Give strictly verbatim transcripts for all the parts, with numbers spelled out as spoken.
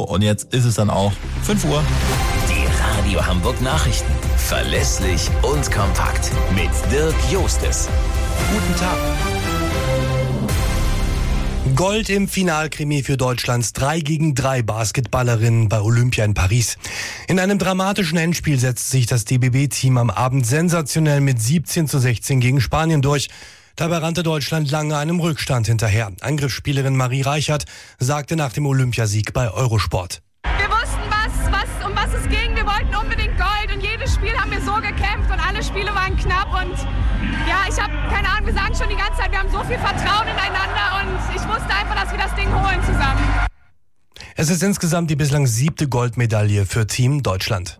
und jetzt ist es dann auch fünf Uhr. Die Radio Hamburg Nachrichten. Verlässlich und kompakt. Mit Dirk Jostes. Guten Tag. Gold im Finalkrimi für Deutschlands drei gegen drei Basketballerinnen bei Olympia in Paris. In einem dramatischen Endspiel setzte sich das D B B-Team am Abend sensationell mit siebzehn zu sechzehn gegen Spanien durch. Dabei rannte Deutschland lange einem Rückstand hinterher. Angriffsspielerin Marie Reichert sagte nach dem Olympiasieg bei Eurosport: Wir wussten, was, was, um was es ging. Wir wollten unbedingt Gold und jedes Spiel haben wir so gekämpft und alle Spiele waren knapp. Und ja, ich habe keine Ahnung, wir sagen schon die ganze Zeit, wir haben so viel Vertrauen ineinander und ich wusste einfach, dass wir das Ding holen zusammen. Es ist insgesamt die bislang siebte Goldmedaille für Team Deutschland.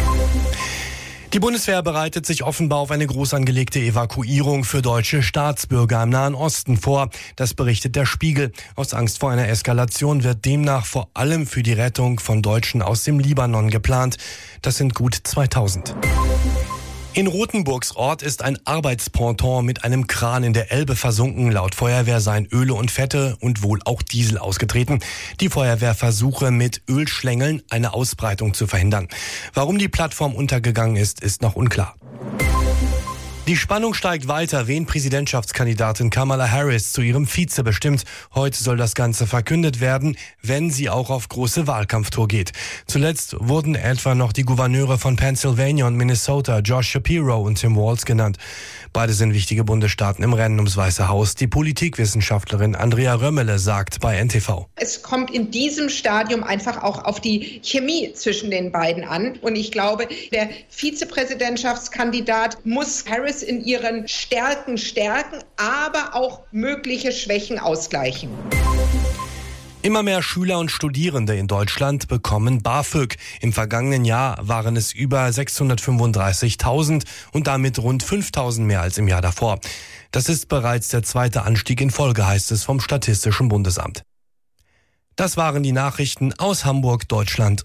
Die Bundeswehr bereitet sich offenbar auf eine groß angelegte Evakuierung für deutsche Staatsbürger im Nahen Osten vor. Das berichtet der Spiegel. Aus Angst vor einer Eskalation wird demnach vor allem für die Rettung von Deutschen aus dem Libanon geplant. Das sind gut zweitausend. In Rothenburgs Ort ist ein Arbeitsponton mit einem Kran in der Elbe versunken. Laut Feuerwehr seien Öle und Fette und wohl auch Diesel ausgetreten. Die Feuerwehr versuche mit Ölschlängeln eine Ausbreitung zu verhindern. Warum die Plattform untergegangen ist, ist noch unklar. Die Spannung steigt weiter, wen Präsidentschaftskandidatin Kamala Harris zu ihrem Vize bestimmt. Heute soll das Ganze verkündet werden, wenn sie auch auf große Wahlkampftour geht. Zuletzt wurden etwa noch die Gouverneure von Pennsylvania und Minnesota, Josh Shapiro und Tim Walz, genannt. Beide sind wichtige Bundesstaaten im Rennen ums Weiße Haus. Die Politikwissenschaftlerin Andrea Römmele sagt bei N T V: Es kommt in diesem Stadium einfach auch auf die Chemie zwischen den beiden an. Und ich glaube, der Vizepräsidentschaftskandidat muss Harris in ihren Stärken stärken, aber auch mögliche Schwächen ausgleichen. Immer mehr Schüler und Studierende in Deutschland bekommen BAföG. Im vergangenen Jahr waren es über sechshundertfünfunddreißigtausend und damit rund fünftausend mehr als im Jahr davor. Das ist bereits der zweite Anstieg in Folge, heißt es vom Statistischen Bundesamt. Das waren die Nachrichten aus Hamburg, Deutschland